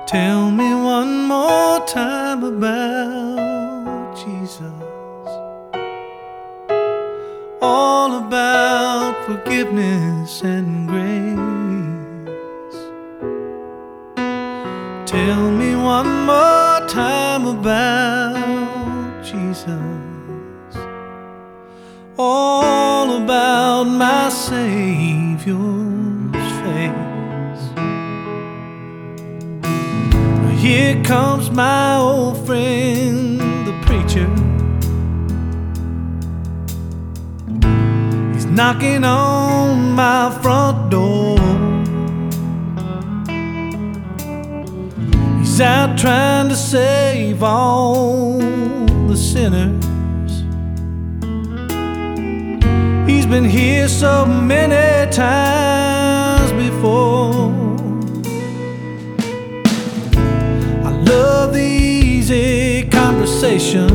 Tell me one more time about Jesus, all about forgiveness and grace. Tell me one more time about Jesus, all about my Savior's face. Here comes my old friend, the preacher. He's knocking on my front door. He's out trying to save all the sinners. He's been here so many times before. Love the easy conversation.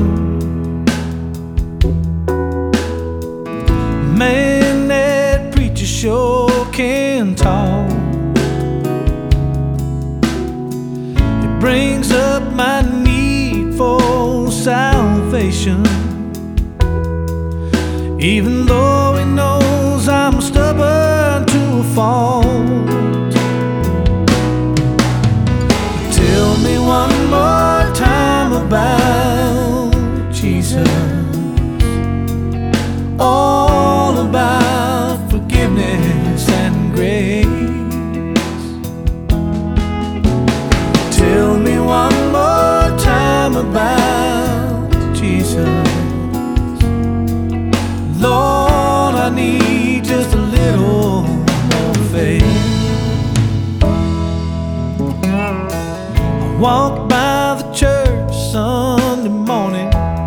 Man, that preacher sure can talk. It brings up my need for salvation, even though he knows I'm stubborn to a fault. Tell me one more time about Jesus, all about forgiveness and grace. Tell me one more time about Jesus. Lord, I need just a little more faith. Walked by the church Sunday morning.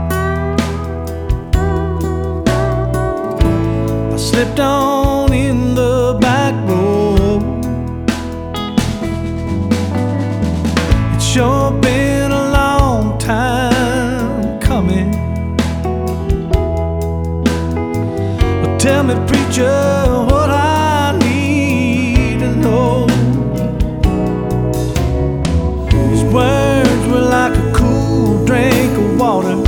I slipped on in the back row. It's sure been a long time coming. But tell me, preacher, what I need to know. Words were like a cool drink of water.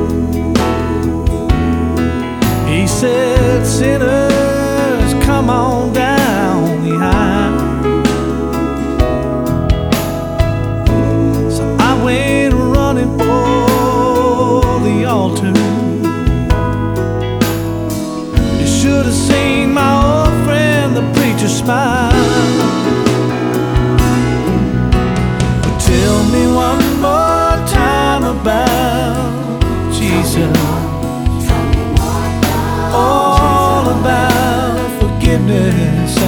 He said, sinners, come on down the aisle. So I went running for the altar. You should have seen my old friend, the preacher, smile. Tell me one more time about Jesus, all about forgiveness